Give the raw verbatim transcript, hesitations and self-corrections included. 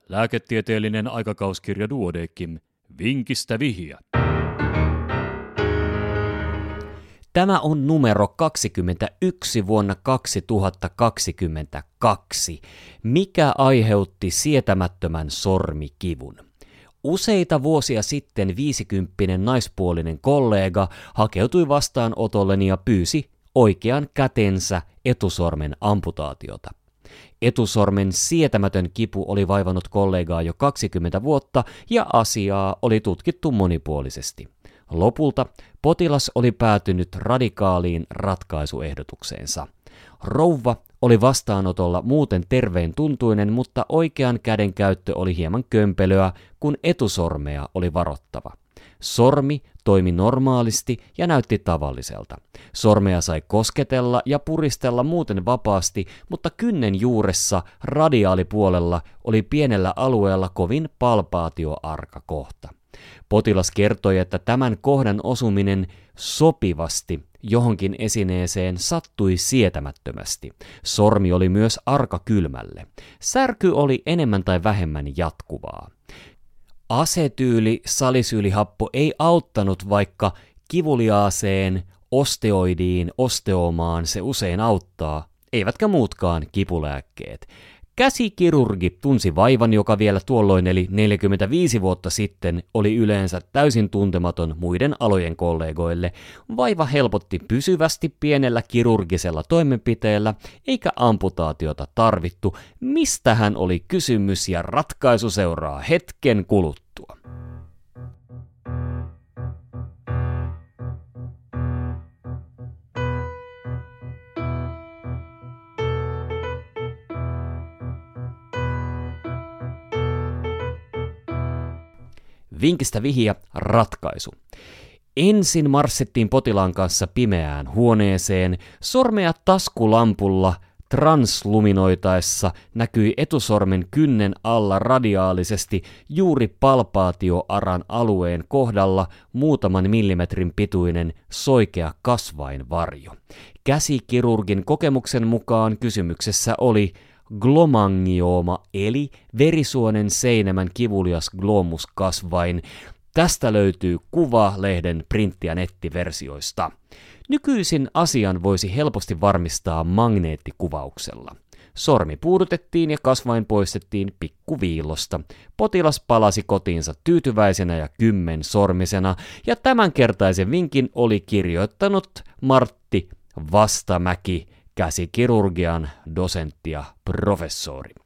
Lääketieteellinen aikakauskirja Duodeckim. Vinkistä vihja. Tämä on numero kaksikymmentäyksi vuonna kaksituhattakaksikymmentäkaksi. Mikä aiheutti sietämättömän sormikivun? Useita vuosia sitten viisikymppinen naispuolinen kollega hakeutui vastaanotolleni ja pyysi oikean kätensä etusormen amputaatiota. Etusormen sietämätön kipu oli vaivannut kollegaa jo kaksikymmentä vuotta ja asiaa oli tutkittu monipuolisesti. Lopulta potilas oli päätynyt radikaaliin ratkaisuehdotukseensa. Rouva oli vastaanotolla muuten terveen tuntuinen, mutta oikean käden käyttö oli hieman kömpelöä, kun etusormea oli varottava. Sormi toimi normaalisti ja näytti tavalliselta. Sormea sai kosketella ja puristella muuten vapaasti, mutta kynnen juuressa radiaalipuolella oli pienellä alueella kovin palpaatioarka kohta. Potilas kertoi, että tämän kohdan osuminen sopivasti johonkin esineeseen sattui sietämättömästi. Sormi oli myös arka kylmälle. Särky oli enemmän tai vähemmän jatkuvaa. Asetyyli salisyylihappo ei auttanut, vaikka kivuliaaseen osteoidiin osteomaan se usein auttaa, eivätkä muutkaan kipulääkkeet. Käsikirurgi tunsi vaivan, joka vielä tuolloin eli neljäkymmentäviisi vuotta sitten oli yleensä täysin tuntematon muiden alojen kollegoille. Vaiva helpotti pysyvästi pienellä kirurgisella toimenpiteellä, eikä amputaatiota tarvittu. Mistähän oli kysymys ja ratkaisu seuraa hetken kuluttua. Vinkistä vihja, ratkaisu. Ensin marssittiin potilaan kanssa pimeään huoneeseen, sormea taskulampulla transluminoitaessa näkyi etusormen kynnen alla radiaalisesti juuri palpaatioaran alueen kohdalla muutaman millimetrin pituinen soikea kasvainvarjo. Käsikirurgin kokemuksen mukaan kysymyksessä oli glomangiooma eli verisuonen seinämän kivulias glomuskasvain. Tästä löytyy kuva lehden printti- ja nettiversioista. Nykyisin asian voisi helposti varmistaa magneettikuvauksella. Sormi puudutettiin ja kasvain poistettiin pikkuviillosta. Potilas palasi kotiinsa tyytyväisenä ja kymmensormisena, ja tämänkertaisen vinkin oli kirjoittanut Martti Vastamäki, käsikirurgian dosentti ja professori.